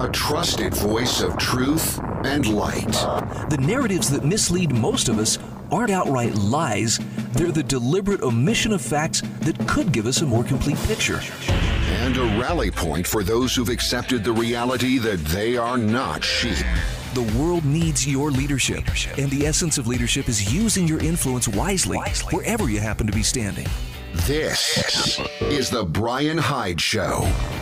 a trusted voice of truth and light. The narratives that mislead most of us aren't outright lies. They're the deliberate omission of facts that could give us a more complete picture. And a rally point for those who've accepted the reality that they are not sheep. The world needs your leadership, and the essence of leadership is using your influence wisely wherever you happen to be standing. This is The Brian Hyde Show.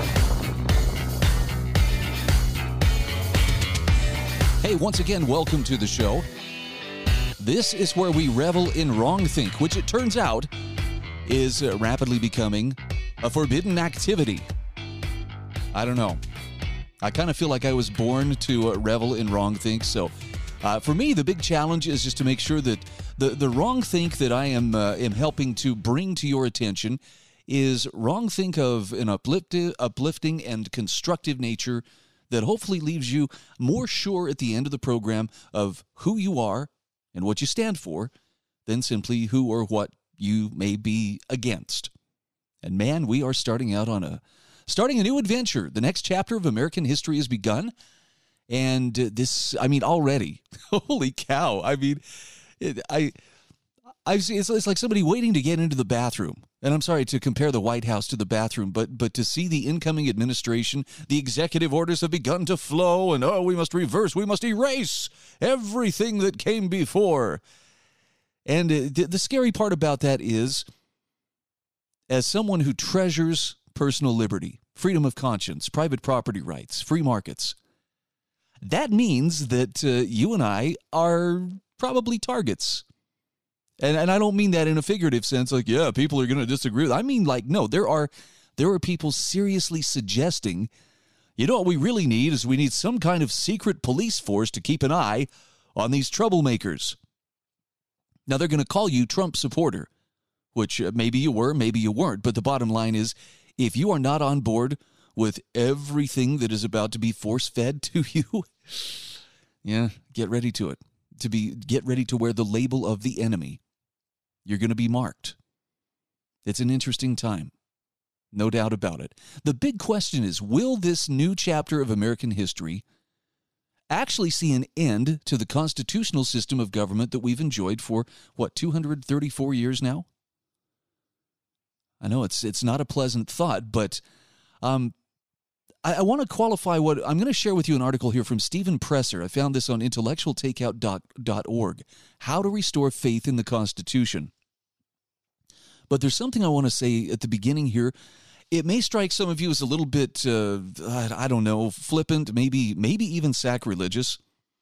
Hey, once again, welcome to the show. This is where we revel in wrongthink, which it turns out is rapidly becoming a forbidden activity. I don't know. I kind of feel like I was born to revel in wrongthink. So for me, the big challenge is just to make sure that the wrongthink that I am helping to bring to your attention is wrongthink of an uplifting and constructive nature that hopefully leaves you more sure at the end of the program of who you are and what you stand for than simply who or what you may be against. And man, we are starting a new adventure. The next chapter of American history has begun. And already, holy cow. It's like somebody waiting to get into the bathroom. And I'm sorry to compare the White House to the bathroom, but to see the incoming administration, the executive orders have begun to flow, and we must erase everything that came before. And the scary part about that is, as someone who treasures personal liberty, freedom of conscience, private property rights, free markets, that means that you and I are probably targets. And I don't mean that in a figurative sense, like, yeah, people are going to disagree with. I mean, like, no, there are people seriously suggesting, you know what we really need is we need some kind of secret police force to keep an eye on these troublemakers. Now, they're going to call you Trump supporter, which maybe you were, maybe you weren't. But the bottom line is, if you are not on board with everything that is about to be force-fed to you, yeah, get ready to it. Get ready to wear the label of the enemy. You're going to be marked. It's an interesting time. No doubt about it. The big question is, will this new chapter of American history actually see an end to the constitutional system of government that we've enjoyed for, 234 years now? I know it's not a pleasant thought, but I want to qualify what I'm going to share with you an article here from Stephen Presser. I found this on intellectualtakeout.org. How to restore faith in the Constitution. But there's something I want to say at the beginning here. It may strike some of you as a little bit, I don't know, flippant, maybe even sacrilegious.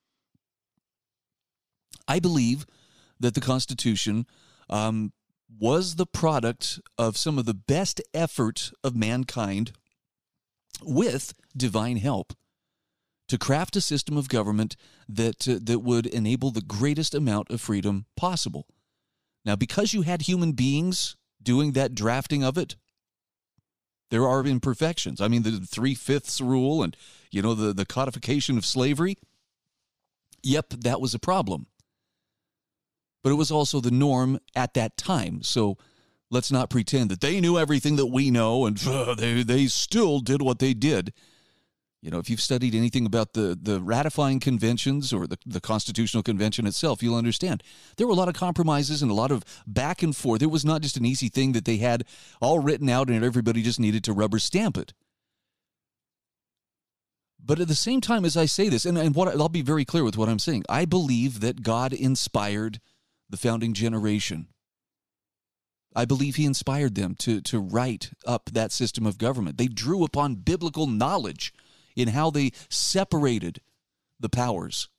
I believe that the Constitution was the product of some of the best effort of mankind with divine help to craft a system of government that would enable the greatest amount of freedom possible. Now, because you had human beings doing that drafting of it, there are imperfections. I mean, the 3/5 rule and, the codification of slavery, yep, that was a problem. But it was also the norm at that time, so let's not pretend that they knew everything that we know and they still did what they did. If you've studied anything about the ratifying conventions or the Constitutional Convention itself, you'll understand. There were a lot of compromises and a lot of back and forth. It was not just an easy thing that they had all written out and everybody just needed to rubber stamp it. But at the same time as I say this, and I'll be very clear with what I'm saying, I believe that God inspired the founding generation. I believe he inspired them to write up that system of government. They drew upon biblical knowledge in how they separated the powers.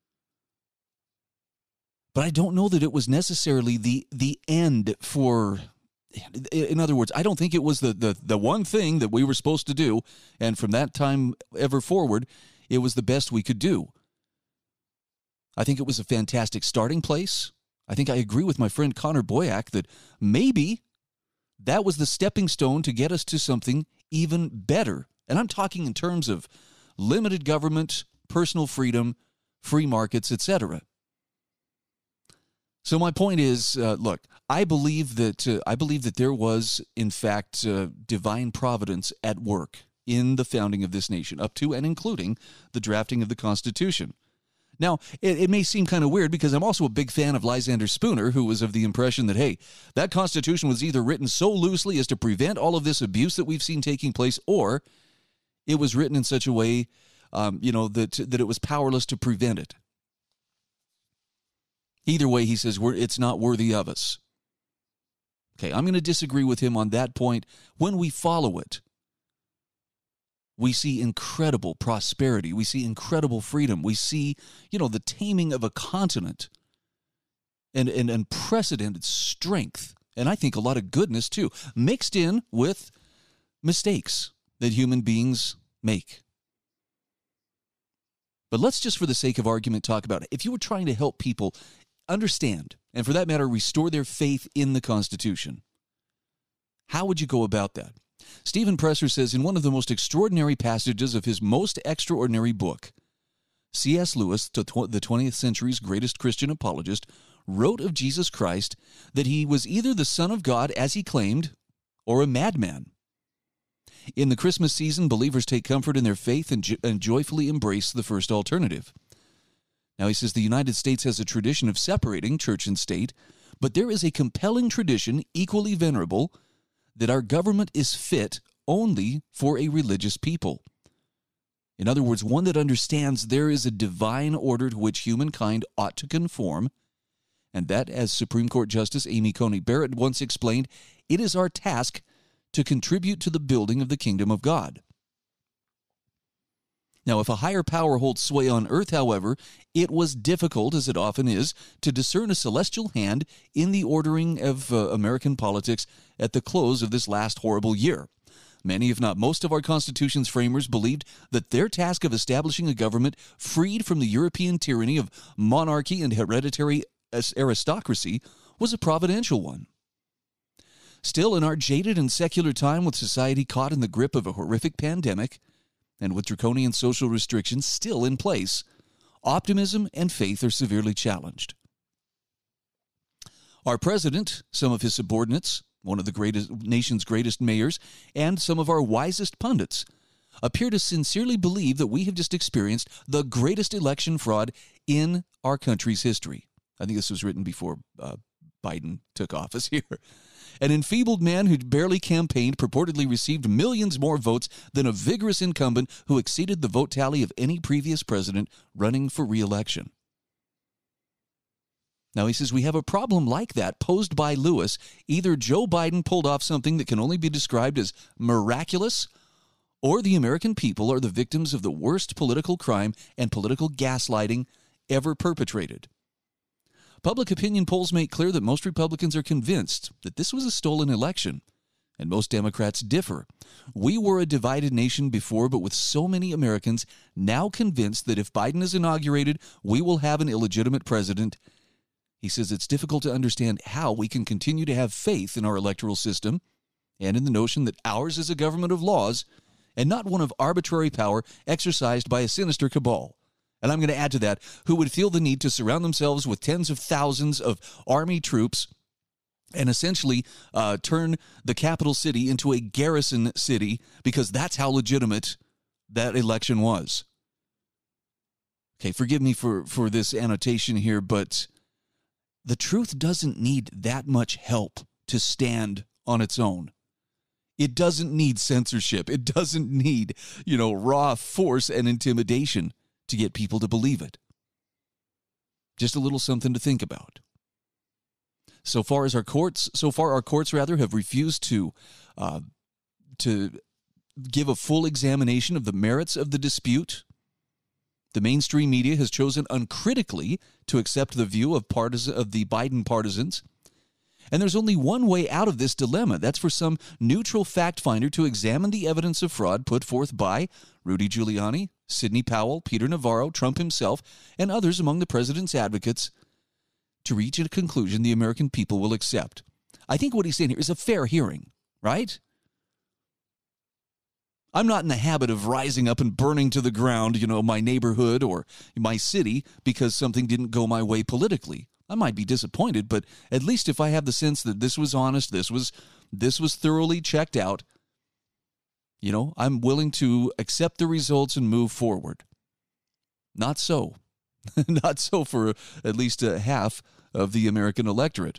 But I don't know that it was necessarily the end for... In other words, I don't think it was the one thing that we were supposed to do, and from that time ever forward, it was the best we could do. I think it was a fantastic starting place. I think I agree with my friend Connor Boyack that maybe that was the stepping stone to get us to something even better. And I'm talking in terms of limited government, personal freedom, free markets, etc. So my point is, look, I believe that there was, in fact, divine providence at work in the founding of this nation, up to and including the drafting of the Constitution. Now, it may seem kind of weird because I'm also a big fan of Lysander Spooner, who was of the impression that, hey, that Constitution was either written so loosely as to prevent all of this abuse that we've seen taking place, or it was written in such a way, that it was powerless to prevent it. Either way, he says it's not worthy of us. Okay, I'm going to disagree with him on that point. When we follow it, we see incredible prosperity. We see incredible freedom. We see, the taming of a continent and unprecedented strength. And I think a lot of goodness, too, mixed in with mistakes that human beings make. But let's just, for the sake of argument, talk about it. If you were trying to help people understand, and for that matter, restore their faith in the Constitution, how would you go about that? Stephen Presser says, in one of the most extraordinary passages of his most extraordinary book, C.S. Lewis, the 20th century's greatest Christian apologist, wrote of Jesus Christ that he was either the Son of God, as he claimed, or a madman. In the Christmas season, believers take comfort in their faith and joyfully embrace the first alternative. Now, he says the United States has a tradition of separating church and state, but there is a compelling tradition, equally venerable, that our government is fit only for a religious people. In other words, one that understands there is a divine order to which humankind ought to conform, and that, as Supreme Court Justice Amy Coney Barrett once explained, it is our task to contribute to the building of the kingdom of God. Now, if a higher power holds sway on earth, however, it was difficult, as it often is, to discern a celestial hand in the ordering of American politics at the close of this last horrible year. Many, if not most, of our Constitution's framers believed that their task of establishing a government freed from the European tyranny of monarchy and hereditary aristocracy was a providential one. Still, in our jaded and secular time, with society caught in the grip of a horrific pandemic, and with draconian social restrictions still in place, optimism and faith are severely challenged. Our president, some of his subordinates, one of the nation's greatest mayors, and some of our wisest pundits appear to sincerely believe that we have just experienced the greatest election fraud in our country's history. I think this was written before Biden took office here. An enfeebled man who barely campaigned purportedly received millions more votes than a vigorous incumbent who exceeded the vote tally of any previous president running for re-election. Now, he says we have a problem like that posed by Lewis. Either Joe Biden pulled off something that can only be described as miraculous, or the American people are the victims of the worst political crime and political gaslighting ever perpetrated. Public opinion polls make clear that most Republicans are convinced that this was a stolen election, and most Democrats differ. We were a divided nation before, but with so many Americans now convinced that if Biden is inaugurated, we will have an illegitimate president. He says it's difficult to understand how we can continue to have faith in our electoral system and in the notion that ours is a government of laws and not one of arbitrary power exercised by a sinister cabal. And I'm going to add to that, who would feel the need to surround themselves with tens of thousands of army troops and essentially turn the capital city into a garrison city because that's how legitimate that election was. Okay, forgive me for this annotation here, but the truth doesn't need that much help to stand on its own. It doesn't need censorship. It doesn't need, raw force and intimidation to get people to believe it. Just a little something to think about. So far our courts have refused to give a full examination of the merits of the dispute. The mainstream media has chosen uncritically to accept the view of the Biden partisans. And there's only one way out of this dilemma. That's for some neutral fact finder to examine the evidence of fraud put forth by Rudy Giuliani, Sidney Powell, Peter Navarro, Trump himself, and others among the president's advocates to reach a conclusion the American people will accept. I think what he's saying here is a fair hearing, right? I'm not in the habit of rising up and burning to the ground, my neighborhood or my city because something didn't go my way politically. I might be disappointed, but at least if I have the sense that this was honest, this was thoroughly checked out, I'm willing to accept the results and move forward. Not so. Not so for at least half of the American electorate.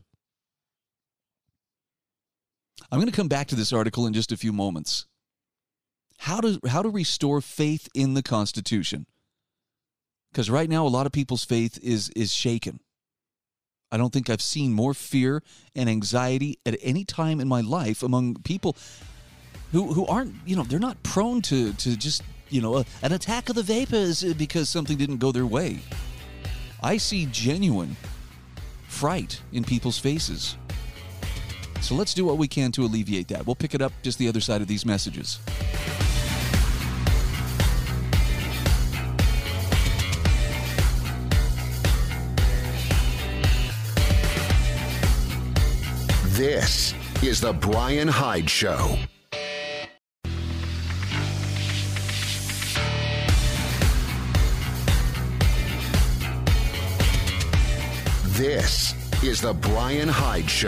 I'm going to come back to this article in just a few moments. How to restore faith in the Constitution. Because right now, a lot of people's faith is shaken. I don't think I've seen more fear and anxiety at any time in my life among people who aren't, they're not prone to just, an attack of the vapors because something didn't go their way. I see genuine fright in people's faces. So let's do what we can to alleviate that. We'll pick it up just the other side of these messages. This is the Brian Hyde Show. This is the Brian Hyde Show.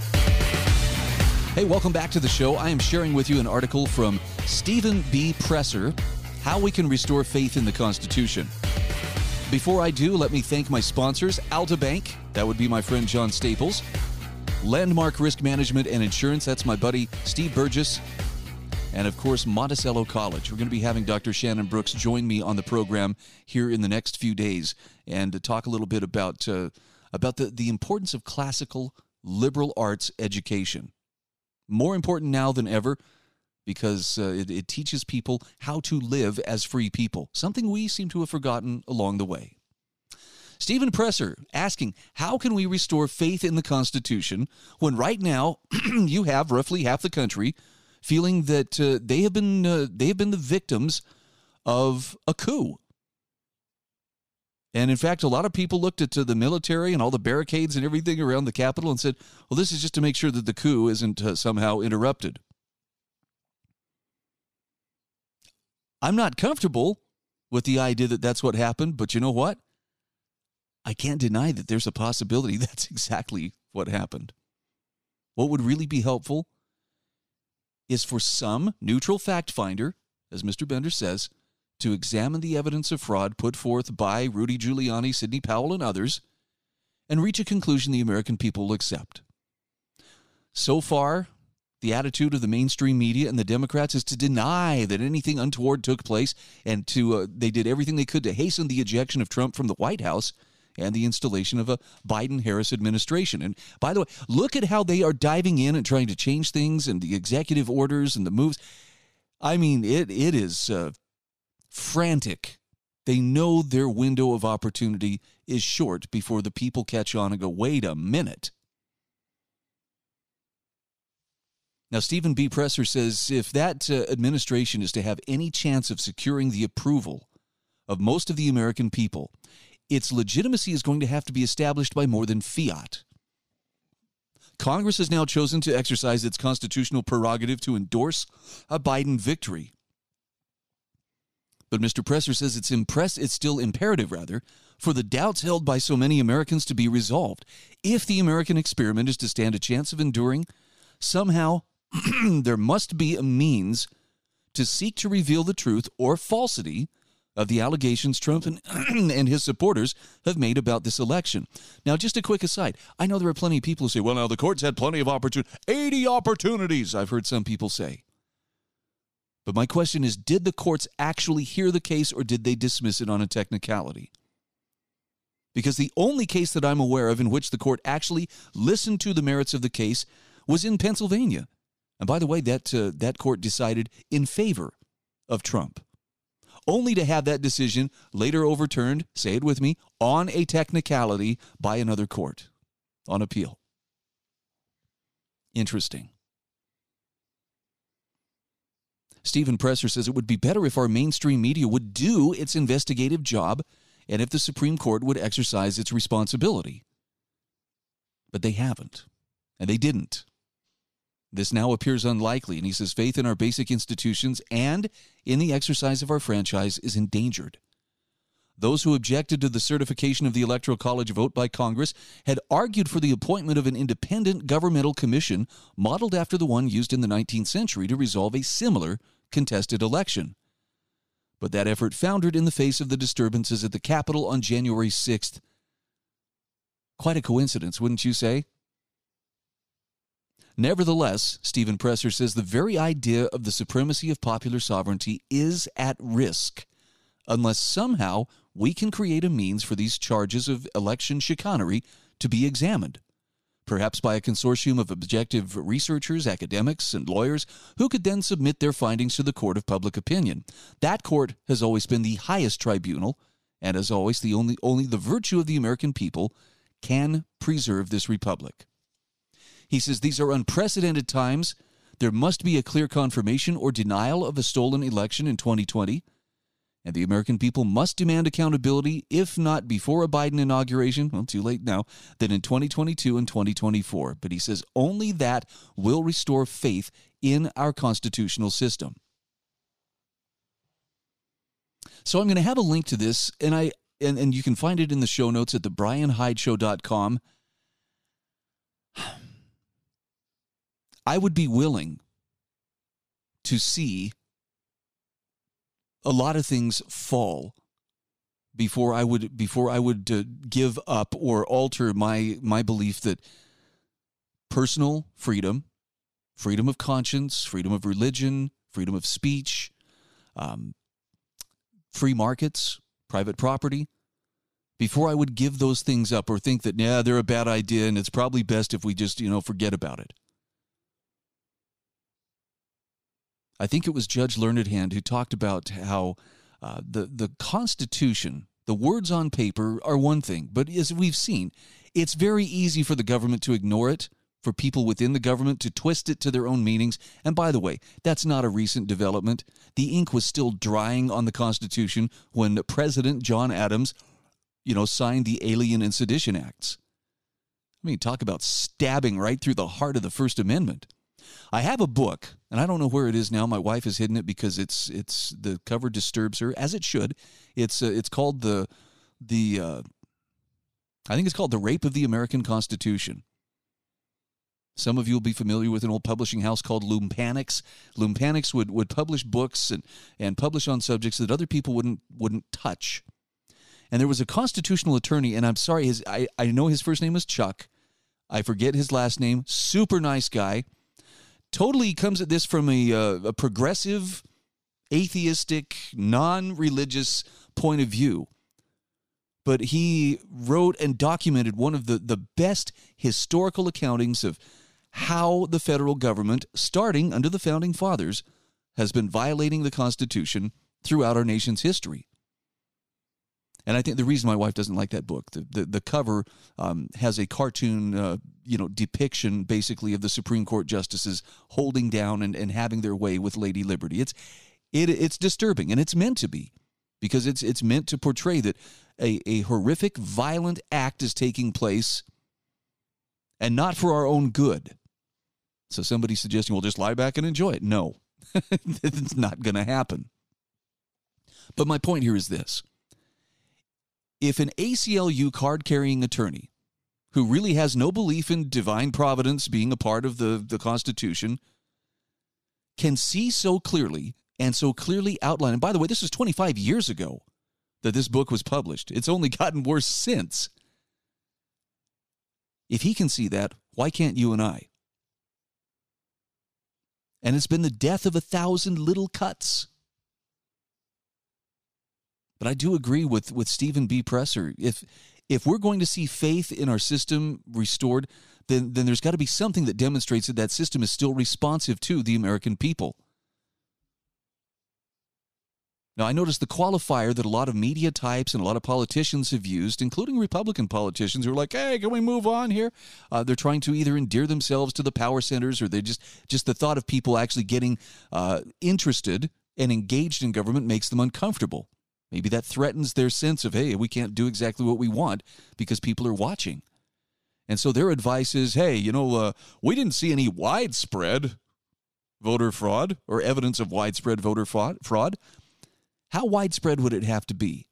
Hey, welcome back to the show. I am sharing with you an article from Stephen B. Presser, How We Can Restore Faith in the Constitution. Before I do, let me thank my sponsors, Alta Bank, that would be my friend John Staples, Landmark Risk Management and Insurance, that's my buddy Steve Burgess, and of course Monticello College. We're going to be having Dr. Shannon Brooks join me on the program here in the next few days and to talk a little bit about the importance of classical liberal arts education. More important now than ever because it teaches people how to live as free people, something we seem to have forgotten along the way. Stephen Presser asking, how can we restore faith in the Constitution when right now you have roughly half the country feeling that they have been the victims of a coup? And in fact, a lot of people looked at the military and all the barricades and everything around the Capitol and said, well, this is just to make sure that the coup isn't somehow interrupted. I'm not comfortable with the idea that that's what happened, but you know what? I can't deny that there's a possibility that's exactly what happened. What would really be helpful is for some neutral fact finder, as Mr. Bender says, to examine the evidence of fraud put forth by Rudy Giuliani, Sidney Powell, and others, and reach a conclusion the American people will accept. So far, the attitude of the mainstream media and the Democrats is to deny that anything untoward took place, and they did everything they could to hasten the ejection of Trump from the White House and the installation of a Biden-Harris administration. And by the way, look at how they are diving in and trying to change things and the executive orders and the moves. I mean, it is frantic. They know their window of opportunity is short before the people catch on and go, wait a minute. Now, Stephen B. Presser says if that administration is to have any chance of securing the approval of most of the American people, its legitimacy is going to have to be established by more than fiat. Congress has now chosen to exercise its constitutional prerogative to endorse a Biden victory. But Mr. Presser says it's still imperative, for the doubts held by so many Americans to be resolved. If the American experiment is to stand a chance of enduring, somehow there must be a means to seek to reveal the truth or falsity of the allegations Trump and his supporters have made about this election. Now, just a quick aside. I know there are plenty of people who say, well, now the courts had plenty of opportunities. 80 opportunities, I've heard some people say. But my question is, did the courts actually hear the case or did they dismiss it on a technicality? Because the only case that I'm aware of in which the court actually listened to the merits of the case was in Pennsylvania. And by the way, that court decided in favor of Trump, only to have that decision later overturned, say it with me, on a technicality by another court on appeal. Interesting. Stephen Presser says it would be better if our mainstream media would do its investigative job and if the Supreme Court would exercise its responsibility. But they haven't, and they didn't. This now appears unlikely, and he says faith in our basic institutions and in the exercise of our franchise is endangered. Those who objected to the certification of the Electoral College vote by Congress had argued for the appointment of an independent governmental commission modeled after the one used in the 19th century to resolve a similar contested election. But that effort foundered in the face of the disturbances at the Capitol on January 6th. Quite a coincidence, wouldn't you say? Nevertheless, Stephen Presser says the very idea of the supremacy of popular sovereignty is at risk unless somehow we can create a means for these charges of election chicanery to be examined, perhaps by a consortium of objective researchers, academics, and lawyers who could then submit their findings to the court of public opinion. That court has always been the highest tribunal, and as always, only the virtue of the American people can preserve this republic. He says these are unprecedented times. There must be a clear confirmation or denial of a stolen election in 2020. And the American people must demand accountability, if not before a Biden inauguration, well, too late now, then in 2022 and 2024. But he says only that will restore faith in our constitutional system. So I'm going to have a link to this, and you can find it in the show notes at thebrianhydeshow.com. I would be willing to see a lot of things fall before I would give up or alter my belief that personal freedom, freedom of conscience, freedom of religion, freedom of speech, free markets, private property, before I would give those things up or think that, they're a bad idea and it's probably best if we just, forget about it. I think it was Judge Learned Hand who talked about how the Constitution, the words on paper are one thing, but as we've seen, it's very easy for the government to ignore it, for people within the government to twist it to their own meanings. And by the way, that's not a recent development. The ink was still drying on the Constitution when President John Adams, signed the Alien and Sedition Acts. I mean, talk about stabbing right through the heart of the First Amendment. I have a book, and I don't know where it is now. My wife has hidden it because it's the cover disturbs her, as it should. It's called I think it's called The Rape of the American Constitution. Some of you will be familiar with an old publishing house called Lumpanics. Lumpanics would publish books and publish on subjects that other people wouldn't touch. And there was a constitutional attorney, and I'm sorry, I know his first name is Chuck. I forget his last name. Super nice guy. Totally comes at this from a progressive, atheistic, non-religious point of view. But he wrote and documented one of the best historical accountings of how the federal government, starting under the Founding Fathers, has been violating the Constitution throughout our nation's history. And I think the reason my wife doesn't like that book, the cover has a cartoon, depiction basically of the Supreme Court justices holding down and having their way with Lady Liberty. It's disturbing, and it's meant to be, because it's meant to portray that a horrific, violent act is taking place, and not for our own good. So somebody's suggesting, well, just lie back and enjoy it. No, it's not going to happen. But my point here is this. If an ACLU card-carrying attorney who really has no belief in divine providence being a part of the Constitution can see so clearly and so clearly outline, and by the way, this was 25 years ago that this book was published. It's only gotten worse since. If he can see that, why can't you and I? And it's been the death of 1,000 little cuts. But I do agree with Stephen B. Presser. If we're going to see faith in our system restored, then there's got to be something that demonstrates that system is still responsive to the American people. Now, I noticed the qualifier that a lot of media types and a lot of politicians have used, including Republican politicians who are like, hey, can we move on here? They're trying to either endear themselves to the power centers, or they just the thought of people actually getting interested and engaged in government makes them uncomfortable. Maybe that threatens their sense of, hey, we can't do exactly what we want because people are watching. And so their advice is, hey, we didn't see any widespread voter fraud or evidence of widespread voter fraud. How widespread would it have to be?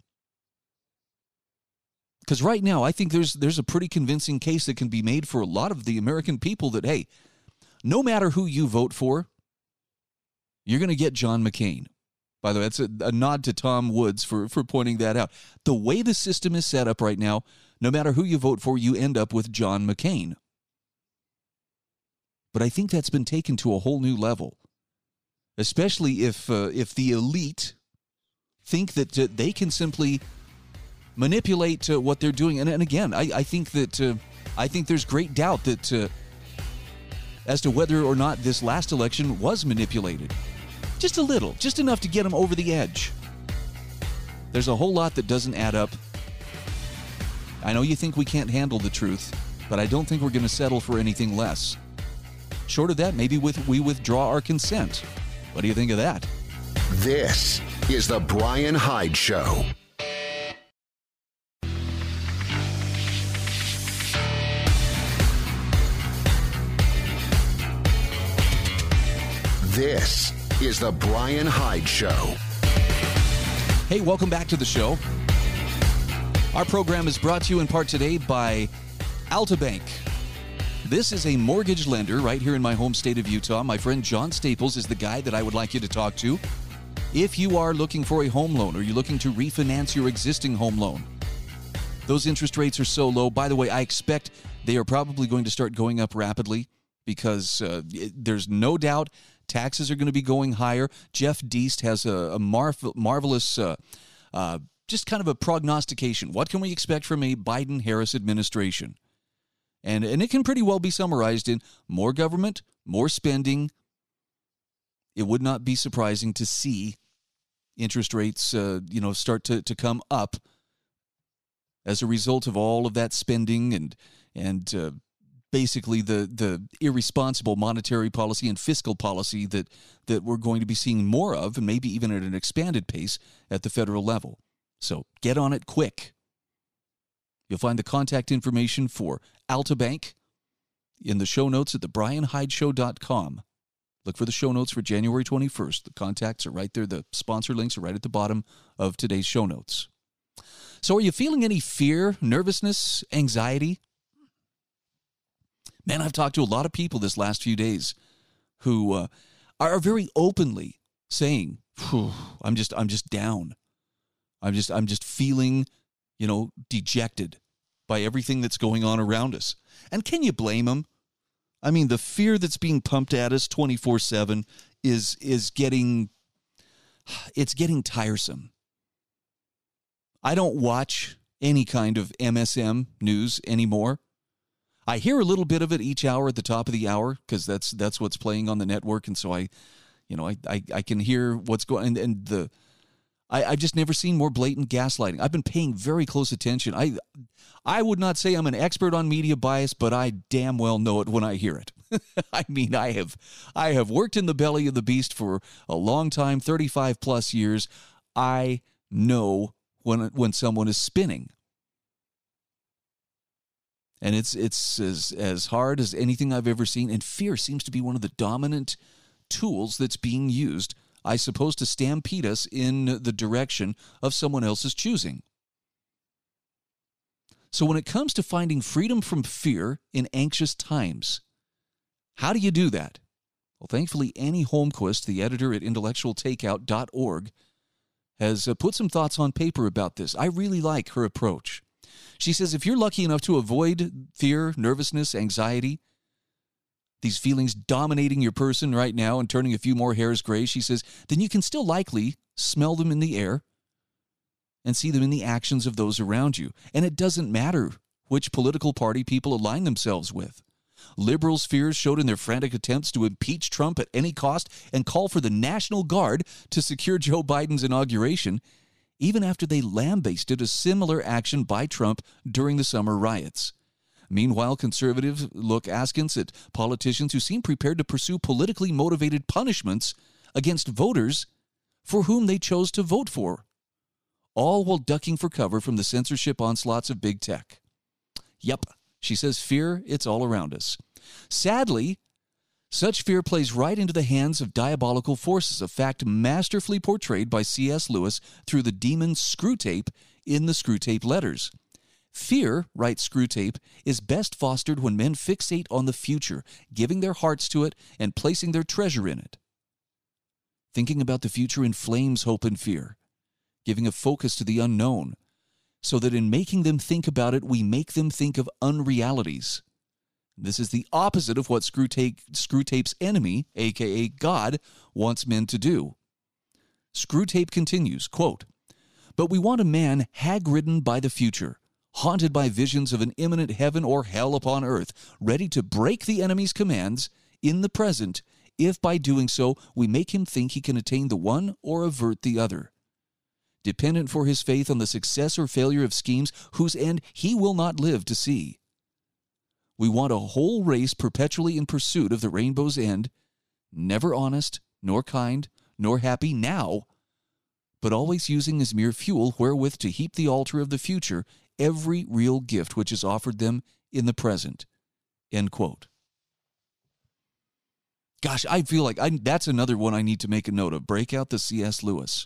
Because right now, I think there's a pretty convincing case that can be made for a lot of the American people that, hey, no matter who you vote for, you're going to get John McCain. By the way, that's a nod to Tom Woods for pointing that out. The way the system is set up right now, no matter who you vote for, you end up with John McCain. But I think that's been taken to a whole new level, especially if the elite think that they can simply manipulate what they're doing. And again, I think that I think there's great doubt that as to whether or not this last election was manipulated. Just a little, just enough to get them over the edge. There's a whole lot that doesn't add up. I know you think we can't handle the truth, but I don't think we're going to settle for anything less. Short of that, maybe we withdraw our consent. What do you think of that? This is the Brian Hyde Show. This is the Brian Hyde Show. Hey, welcome back to the show. Our program is brought to you in part today by Altabank. This is a mortgage lender right here in my home state of Utah. My friend John Staples is the guy that I would like you to talk to. If you are looking for a home loan or you're looking to refinance your existing home loan, those interest rates are so low. By the way, I expect they are probably going to start going up rapidly because there's no doubt taxes are going to be going higher. Jeff Deist has a marvelous, just kind of a prognostication. What can we expect from a Biden-Harris administration? And it can pretty well be summarized in more government, more spending. It would not be surprising to see interest rates, start to come up as a result of all of that spending and basically the irresponsible monetary policy and fiscal policy that we're going to be seeing more of, and maybe even at an expanded pace at the federal level. So get on it quick. You'll find the contact information for Altabank in the show notes at thebrianhydeshow.com. Look for the show notes for January 21st. The contacts are right there. The sponsor links are right at the bottom of today's show notes. So are you feeling any fear, nervousness, anxiety? Man, I've talked to a lot of people this last few days who are very openly saying, I'm just down. I'm just feeling, dejected by everything that's going on around us. And can you blame them? I mean, the fear that's being pumped at us 24/7 is getting tiresome. I don't watch any kind of MSM news anymore. I hear a little bit of it each hour at the top of the hour because that's what's playing on the network, and so I can hear what's going and I've just never seen more blatant gaslighting. I've been paying very close attention. I would not say I'm an expert on media bias, but I damn well know it when I hear it. I mean, I have worked in the belly of the beast for a long time, 35 plus years. I know when someone is spinning. And it's as hard as anything I've ever seen. And fear seems to be one of the dominant tools that's being used, I suppose, to stampede us in the direction of someone else's choosing. So when it comes to finding freedom from fear in anxious times, how do you do that? Well, thankfully, Annie Holmquist, the editor at intellectualtakeout.org, has put some thoughts on paper about this. I really like her approach. She says if you're lucky enough to avoid fear, nervousness, anxiety, these feelings dominating your person right now and turning a few more hairs gray, she says, then you can still likely smell them in the air and see them in the actions of those around you. And it doesn't matter which political party people align themselves with. Liberals' fears showed in their frantic attempts to impeach Trump at any cost and call for the National Guard to secure Joe Biden's inauguration, even after they lambasted a similar action by Trump during the summer riots. Meanwhile, conservatives look askance at politicians who seem prepared to pursue politically motivated punishments against voters for whom they chose to vote for, all while ducking for cover from the censorship onslaughts of big tech. Yep, she says fear, it's all around us. Sadly, such fear plays right into the hands of diabolical forces, a fact masterfully portrayed by C.S. Lewis through the demon Screwtape in the Screwtape Letters. Fear, writes Screwtape, is best fostered when men fixate on the future, giving their hearts to it and placing their treasure in it. Thinking about the future inflames hope and fear, giving a focus to the unknown, so that in making them think about it, we make them think of unrealities. This is the opposite of what Screwtape's enemy, a.k.a. God, wants men to do. Screwtape continues, quote, "But we want a man hag-ridden by the future, haunted by visions of an imminent heaven or hell upon earth, ready to break the enemy's commands in the present, if by doing so we make him think he can attain the one or avert the other. Dependent for his faith on the success or failure of schemes whose end he will not live to see. We want a whole race perpetually in pursuit of the rainbow's end, never honest, nor kind, nor happy now, but always using as mere fuel wherewith to heap the altar of the future every real gift which is offered them in the present." End quote. Gosh, I feel like that's another one I need to make a note of. Break out the C.S. Lewis.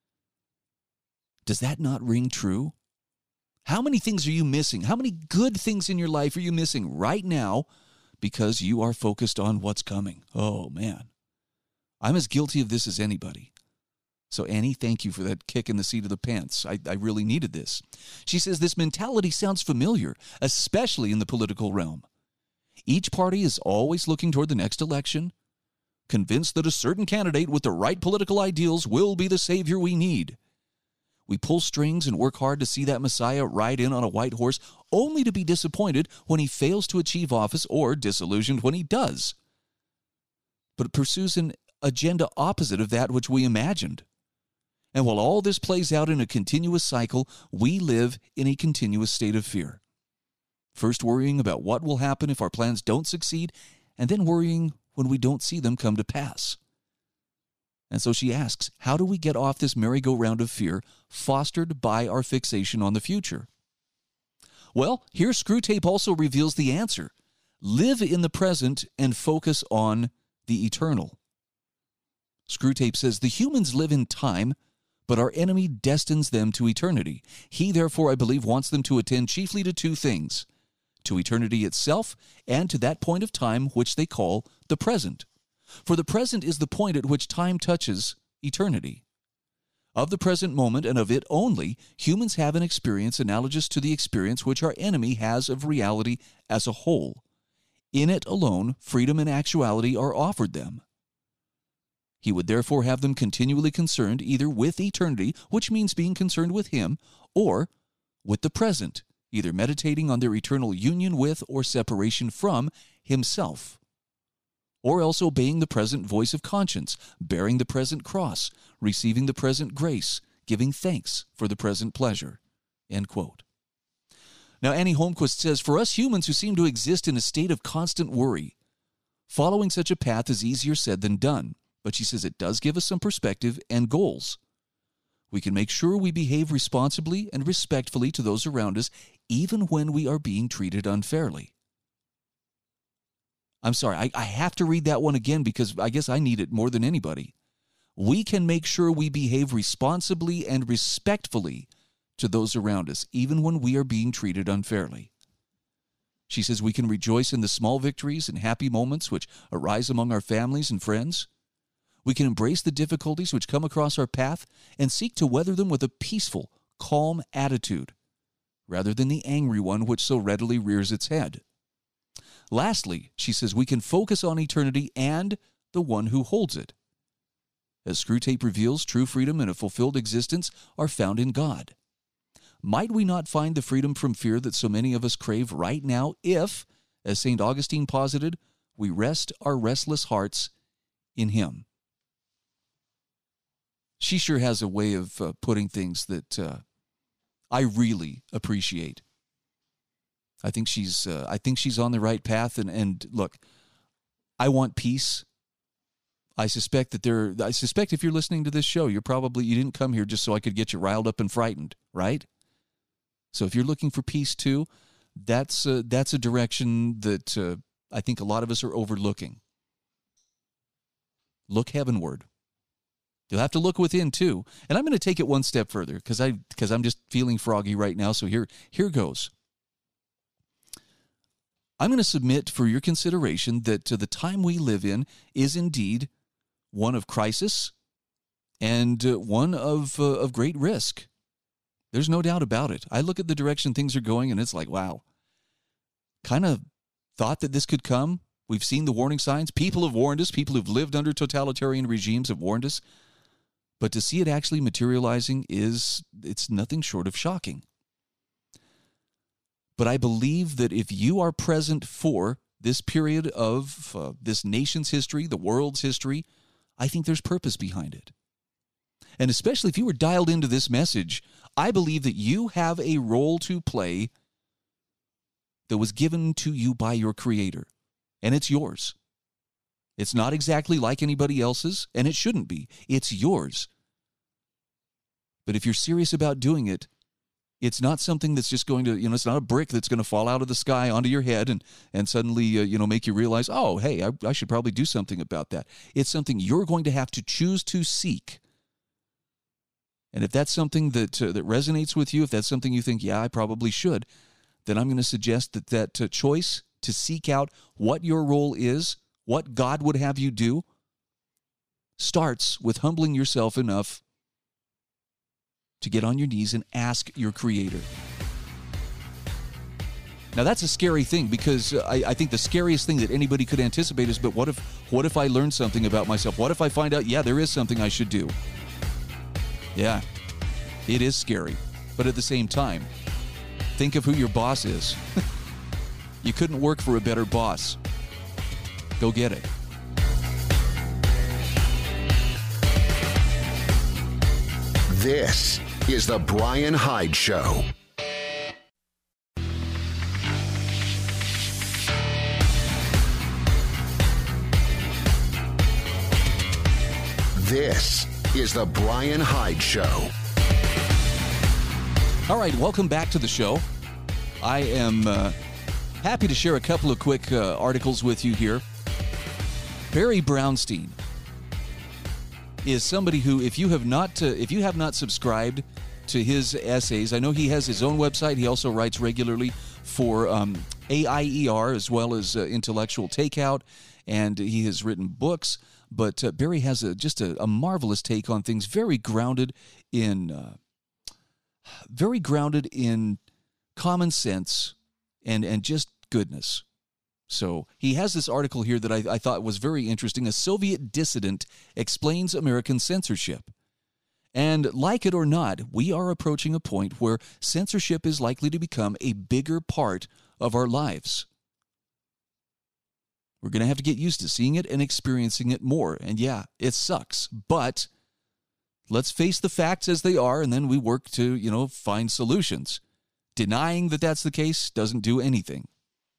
Does that not ring true? How many things are you missing? How many good things in your life are you missing right now because you are focused on what's coming? Oh, man. I'm as guilty of this as anybody. So, Annie, thank you for that kick in the seat of the pants. I really needed this. She says this mentality sounds familiar, especially in the political realm. Each party is always looking toward the next election, convinced that a certain candidate with the right political ideals will be the savior we need. We pull strings and work hard to see that Messiah ride in on a white horse, only to be disappointed when he fails to achieve office or disillusioned when he does. But it pursues an agenda opposite of that which we imagined. And while all this plays out in a continuous cycle, we live in a continuous state of fear. First worrying about what will happen if our plans don't succeed, and then worrying when we don't see them come to pass. And so she asks, how do we get off this merry-go-round of fear fostered by our fixation on the future? Well, here Screwtape also reveals the answer. Live in the present and focus on the eternal. Screwtape says, the humans live in time, but our enemy destines them to eternity. He, therefore, I believe, wants them to attend chiefly to two things, to eternity itself and to that point of time which they call the present. For the present is the point at which time touches eternity. Of the present moment and of it only, humans have an experience analogous to the experience which our enemy has of reality as a whole. In it alone, freedom and actuality are offered them. He would therefore have them continually concerned either with eternity, which means being concerned with him, or with the present, either meditating on their eternal union with or separation from himself, or else obeying the present voice of conscience, bearing the present cross, receiving the present grace, giving thanks for the present pleasure. End quote. Now, Annie Holmquist says, for us humans who seem to exist in a state of constant worry, following such a path is easier said than done. But she says it does give us some perspective and goals. We can make sure we behave responsibly and respectfully to those around us, even when we are being treated unfairly. I'm sorry, I have to read that one again because I guess I need it more than anybody. We can make sure we behave responsibly and respectfully to those around us, even when we are being treated unfairly. She says we can rejoice in the small victories and happy moments which arise among our families and friends. We can embrace the difficulties which come across our path and seek to weather them with a peaceful, calm attitude, rather than the angry one which so readily rears its head. Lastly, she says we can focus on eternity and the one who holds it. As Screwtape reveals, true freedom and a fulfilled existence are found in God. Might we not find the freedom from fear that so many of us crave right now if, as St. Augustine posited, we rest our restless hearts in him? She sure has a way of putting things that I really appreciate. I think she's on the right path. And look, I want peace. I suspect if you're listening to this show, you didn't come here just so I could get you riled up and frightened, right? So if you're looking for peace too, that's a direction that I think a lot of us are overlooking. Look heavenward. You'll have to look within too. And I'm going to take it one step further because I'm just feeling froggy right now. So here goes. I'm going to submit for your consideration that the time we live in is indeed one of crisis and one of great risk. There's no doubt about it. I look at the direction things are going, and it's like, wow. Kind of thought that this could come. We've seen the warning signs. People have warned us. People who've lived under totalitarian regimes have warned us. But to see it actually materializing it's nothing short of shocking. But I believe that if you are present for this period of this nation's history, the world's history, I think there's purpose behind it. And especially if you were dialed into this message, I believe that you have a role to play that was given to you by your Creator, and it's yours. It's not exactly like anybody else's, and it shouldn't be. It's yours. But if you're serious about doing it, it's not something that's just going to, it's not a brick that's going to fall out of the sky onto your head and suddenly, make you realize, oh, hey, I should probably do something about that. It's something you're going to have to choose to seek. And if that's something that resonates with you, if that's something you think, yeah, I probably should, then I'm going to suggest that choice to seek out what your role is, what God would have you do, starts with humbling yourself enough to get on your knees and ask your Creator. Now, that's a scary thing, because I think the scariest thing that anybody could anticipate is, but what if I learn something about myself? What if I find out, yeah, there is something I should do? Yeah, it is scary. But at the same time, think of who your boss is. You couldn't work for a better boss. Go get it. This is The Brian Hyde Show. This is The Brian Hyde Show. All right, welcome back to the show. I am happy to share a couple of quick articles with you here. Barry Brownstein is somebody who, if you have not subscribed to his essays, I know he has his own website. He also writes regularly for AIER as well as Intellectual Takeout, and he has written books. But Barry has just a marvelous take on things, very grounded in common sense and just goodness. So he has this article here that I thought was very interesting. A Soviet dissident explains American censorship. And like it or not, we are approaching a point where censorship is likely to become a bigger part of our lives. We're going to have to get used to seeing it and experiencing it more. And yeah, it sucks. But let's face the facts as they are, and then we work to, find solutions. Denying that that's the case doesn't do anything.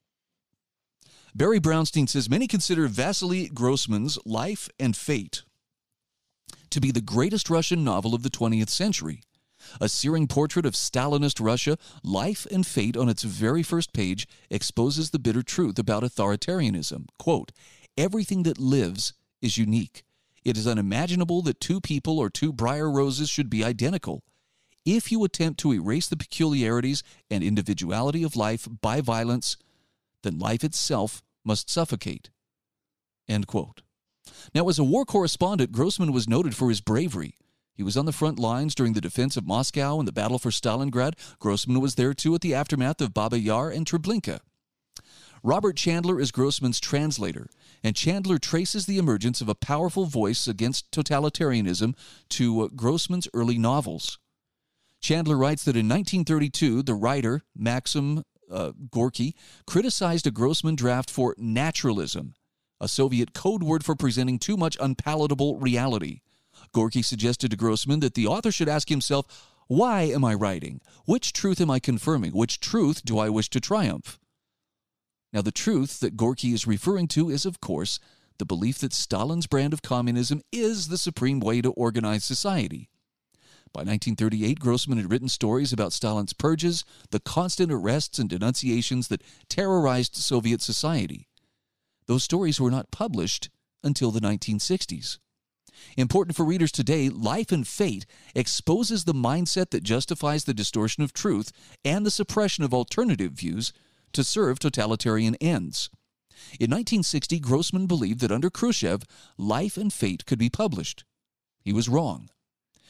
Barry Brownstein says, many consider Vasily Grossman's Life and Fate to be the greatest Russian novel of the 20th century. A searing portrait of Stalinist Russia, Life and Fate on its very first page exposes the bitter truth about authoritarianism. Quote, everything that lives is unique. It is unimaginable that two people or two briar roses should be identical. If you attempt to erase the peculiarities and individuality of life by violence, then life itself must suffocate. End quote. Now, as a war correspondent, Grossman was noted for his bravery. He was on the front lines during the defense of Moscow and the battle for Stalingrad. Grossman was there, too, at the aftermath of Baba Yar and Treblinka. Robert Chandler is Grossman's translator, and Chandler traces the emergence of a powerful voice against totalitarianism to Grossman's early novels. Chandler writes that in 1932, the writer, Maxim Gorky, criticized a Grossman draft for naturalism, a Soviet code word for presenting too much unpalatable reality. Gorky suggested to Grossman that the author should ask himself, why am I writing? Which truth am I confirming? Which truth do I wish to triumph? Now, the truth that Gorky is referring to is, of course, the belief that Stalin's brand of communism is the supreme way to organize society. By 1938, Grossman had written stories about Stalin's purges, the constant arrests and denunciations that terrorized Soviet society. Those stories were not published until the 1960s. Important for readers today, Life and Fate exposes the mindset that justifies the distortion of truth and the suppression of alternative views to serve totalitarian ends. In 1960, Grossman believed that under Khrushchev, Life and Fate could be published. He was wrong.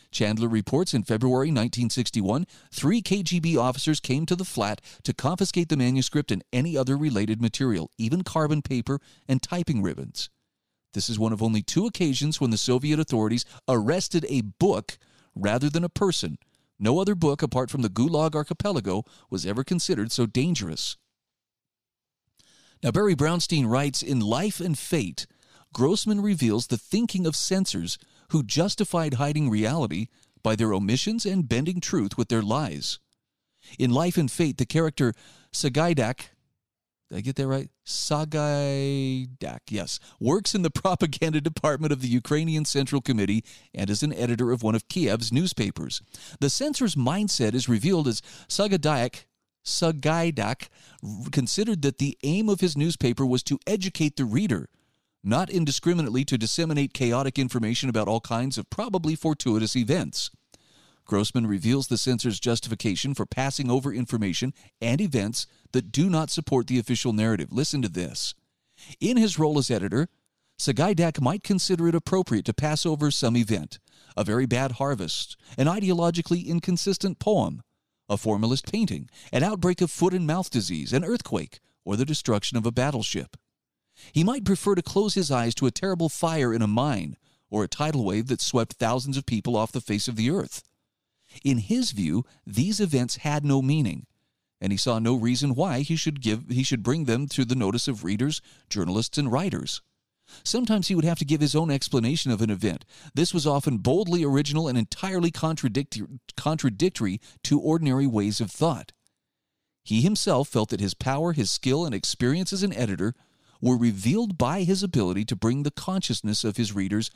Chandler reports in February 1961, 3 KGB officers came to the flat to confiscate the manuscript and any other related material, even carbon paper and typing ribbons. This is one of only 2 occasions when the Soviet authorities arrested a book rather than a person. No other book, apart from the Gulag Archipelago, was ever considered so dangerous. Now, Barry Brownstein writes, in Life and Fate, Grossman reveals the thinking of censors who justified hiding reality by their omissions and bending truth with their lies. In Life and Fate, the character Sagaidak, did I get that right? Sagaidak, yes, works in the propaganda department of the Ukrainian Central Committee and is an editor of one of Kiev's newspapers. The censor's mindset is revealed as Sagaidak considered that the aim of his newspaper was to educate the reader, not indiscriminately to disseminate chaotic information about all kinds of probably fortuitous events. Grossman reveals the censor's justification for passing over information and events that do not support the official narrative. Listen to this. In his role as editor, Sagaidak might consider it appropriate to pass over some event, a very bad harvest, an ideologically inconsistent poem, a formalist painting, an outbreak of foot and mouth disease, an earthquake, or the destruction of a battleship. He might prefer to close his eyes to a terrible fire in a mine or a tidal wave that swept thousands of people off the face of the earth. In his view, these events had no meaning, and he saw no reason why he should bring them to the notice of readers, journalists, and writers. Sometimes he would have to give his own explanation of an event. This was often boldly original and entirely contradictory to ordinary ways of thought. He himself felt that his power, his skill, and experience as an editor were revealed by his ability to bring to the consciousness of his readers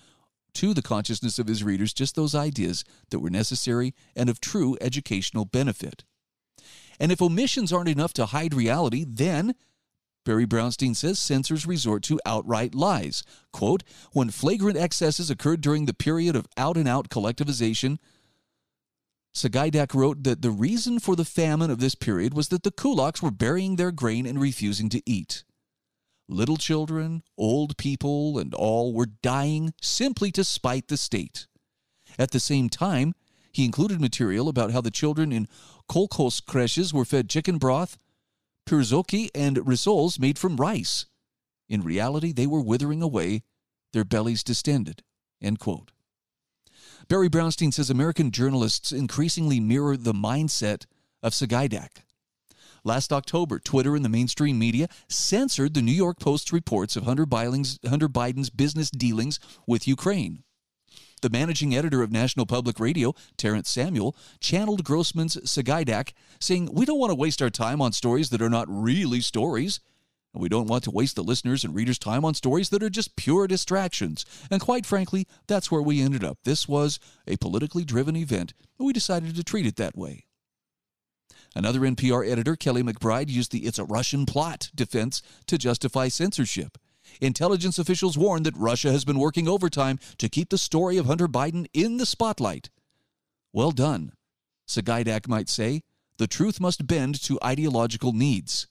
just those ideas that were necessary and of true educational benefit. And if omissions aren't enough to hide reality, then, Barry Brownstein says, censors resort to outright lies. Quote, when flagrant excesses occurred during the period of out-and-out collectivization, Sagaidak wrote that the reason for the famine of this period was that the kulaks were burying their grain and refusing to eat. Little children, old people, and all were dying simply to spite the state. At the same time, he included material about how the children in kolkhoz creches were fed chicken broth, pirzoki, and rissoles made from rice. In reality, they were withering away, their bellies distended. End quote. Barry Brownstein says American journalists increasingly mirror the mindset of Sagaidak. Last October, Twitter and the mainstream media censored the New York Post's reports of Hunter Biden's business dealings with Ukraine. The managing editor of National Public Radio, Terrence Samuel, channeled Grossman's Sagaidak, saying, "We don't want to waste our time on stories that are not really stories. And we don't want to waste the listeners' and readers' time on stories that are just pure distractions. And quite frankly, that's where we ended up. This was a politically driven event, and we decided to treat it that way." Another NPR editor, Kelly McBride, used the "it's a Russian plot" defense to justify censorship. Intelligence officials warned that Russia has been working overtime to keep the story of Hunter Biden in the spotlight. Well done. Sagaidak might say, the truth must bend to ideological needs.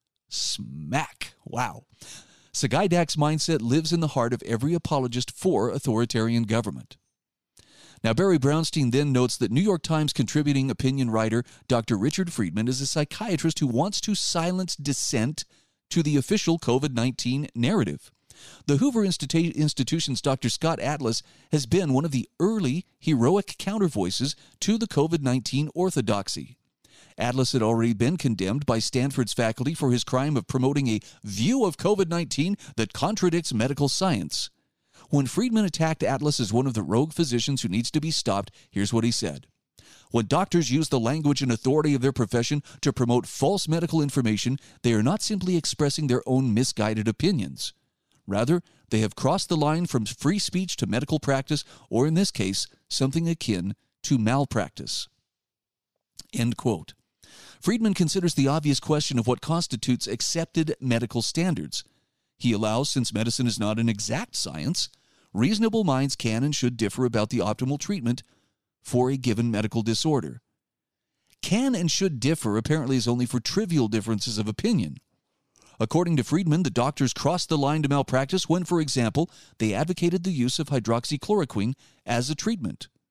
Smack. Wow. Sagaidak's mindset lives in the heart of every apologist for authoritarian government. Now, Barry Brownstein then notes that New York Times contributing opinion writer Dr. Richard Friedman is a psychiatrist who wants to silence dissent to the official COVID-19 narrative. The Hoover Institution's Dr. Scott Atlas has been one of the early heroic countervoices to the COVID-19 orthodoxy. Atlas had already been condemned by Stanford's faculty for his crime of promoting a view of COVID-19 that contradicts medical science. When Friedman attacked Atlas as one of the rogue physicians who needs to be stopped, here's what he said. When doctors use the language and authority of their profession to promote false medical information, they are not simply expressing their own misguided opinions. Rather, they have crossed the line from free speech to medical practice, or in this case, something akin to malpractice. End quote. Friedman considers the obvious question of what constitutes accepted medical standards. He allows, since medicine is not an exact science, reasonable minds can and should differ about the optimal treatment for a given medical disorder. Can and should differ apparently is only for trivial differences of opinion. According to Friedman, the doctors crossed the line to malpractice when, for example, they advocated the use of hydroxychloroquine as a treatment.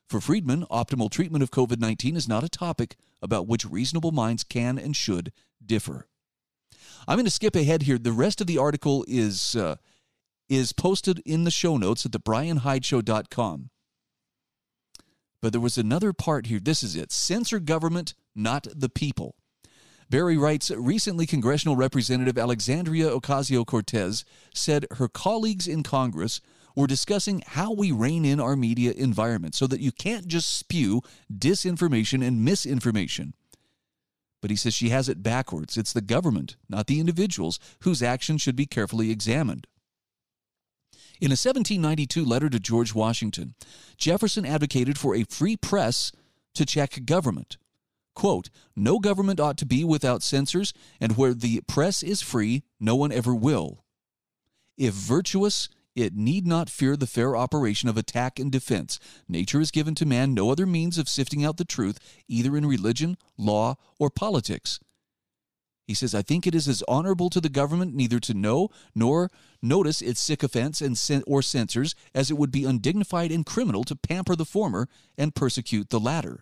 For Friedman, optimal treatment of COVID-19 is not a topic about which reasonable minds can and should differ. I'm going to skip ahead here. The rest of the article is posted in the show notes at thebrianhydeshow.com. But there was another part here. This is it. Censor government, not the people. Barry writes, recently Congressional Representative Alexandria Ocasio-Cortez said her colleagues in Congress were discussing how we rein in our media environment so that you can't just spew disinformation and misinformation. But he says she has it backwards. It's the government, not the individuals, whose actions should be carefully examined. In a 1792 letter to George Washington, Jefferson advocated for a free press to check government. Quote, no government ought to be without censors, and where the press is free, no one ever will. If virtuous, it need not fear the fair operation of attack and defense. Nature has given to man no other means of sifting out the truth, either in religion, law, or politics. He says, I think it is as honorable to the government neither to know nor notice its sycophants or censors as it would be undignified and criminal to pamper the former and persecute the latter.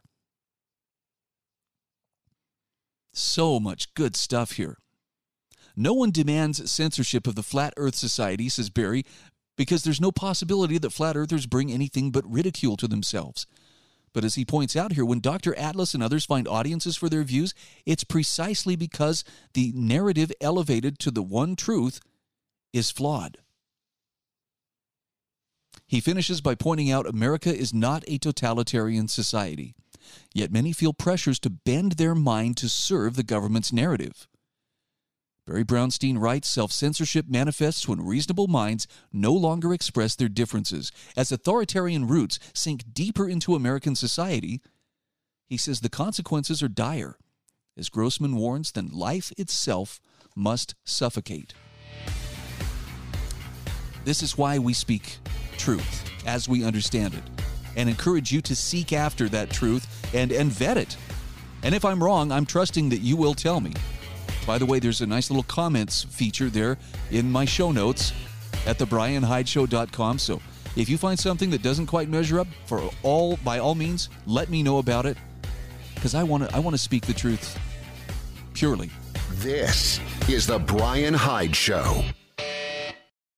So much good stuff here. No one demands censorship of the Flat Earth Society, says Barry, because there's no possibility that flat earthers bring anything but ridicule to themselves. But as he points out here, when Dr. Atlas and others find audiences for their views, it's precisely because the narrative elevated to the one truth is flawed. He finishes by pointing out America is not a totalitarian society, yet many feel pressures to bend their mind to serve the government's narrative. Barry Brownstein writes, self-censorship manifests when reasonable minds no longer express their differences. As authoritarian roots sink deeper into American society, he says the consequences are dire. As Grossman warns, then life itself must suffocate. This is why we speak truth as we understand it, and encourage you to seek after that truth and vet it. And if I'm wrong, I'm trusting that you will tell me. By the way, there's a nice little comments feature there in my show notes at thebrianhydeshow.com. So if you find something that doesn't quite measure up, by all means, let me know about it, because I want to speak the truth purely. This is The Brian Hyde Show.